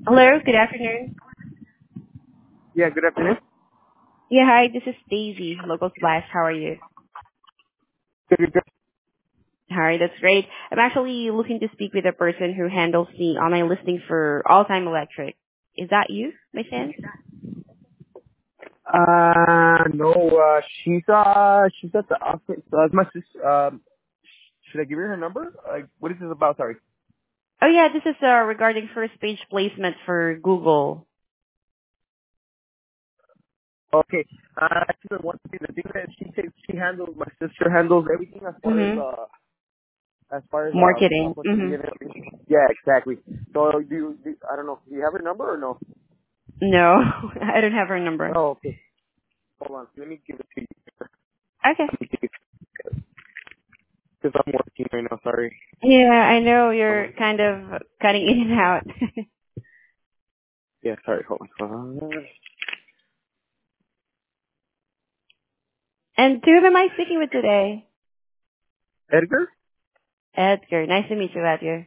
Hello, good afternoon. Yeah, good afternoon. Yeah, hi, this is Daisy, Local Splash. How are you? Good, good, good. Hi, that's great. I'm actually looking to speak with a person who handles the online listing for All Time Electric. Is that you, by chance? No, she's at the office. My sister, should I give her number? Like, what is this about? Sorry. Oh yeah, this is regarding first page placement for Google. Okay. She doesn't want to be the thing that she handles, my sister handles everything Mm-hmm. as far as, Marketing. public Mm-hmm. media and everything. Yeah, exactly. So, I don't know, do you have her number or no? No, I don't have her number. Oh, okay. Hold on. Let me give it to you. Okay. Because I'm working right now, sorry. Yeah, I know Hold you're on. kind of cutting in and out. Yeah, sorry, hold on. And who am I speaking with today? Edgar? Edgar. Nice to meet you, Edgar.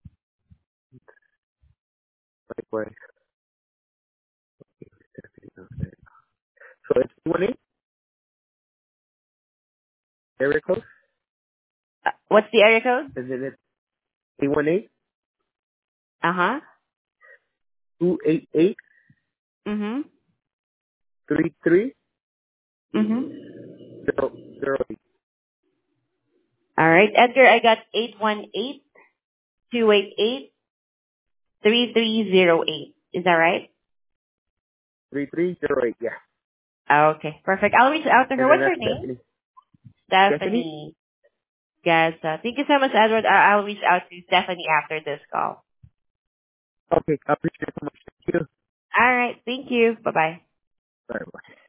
Likewise. So it's 1-8, area code, What's the area code? and then it's 818 Uh-huh. 288 Mhm. 3308. Mhm. All right, Edgar, I got 818-288-3308. Is that right? 3308, yeah. Okay, perfect. I'll reach out to her. And then What's her that's name? Stephanie. Stephanie? Stephanie. Yes. Thank you so much, Edward. I'll reach out to Stephanie after this call. Okay, I appreciate it so much. Thank you. All right. Thank you. Bye bye. Sorry, bye.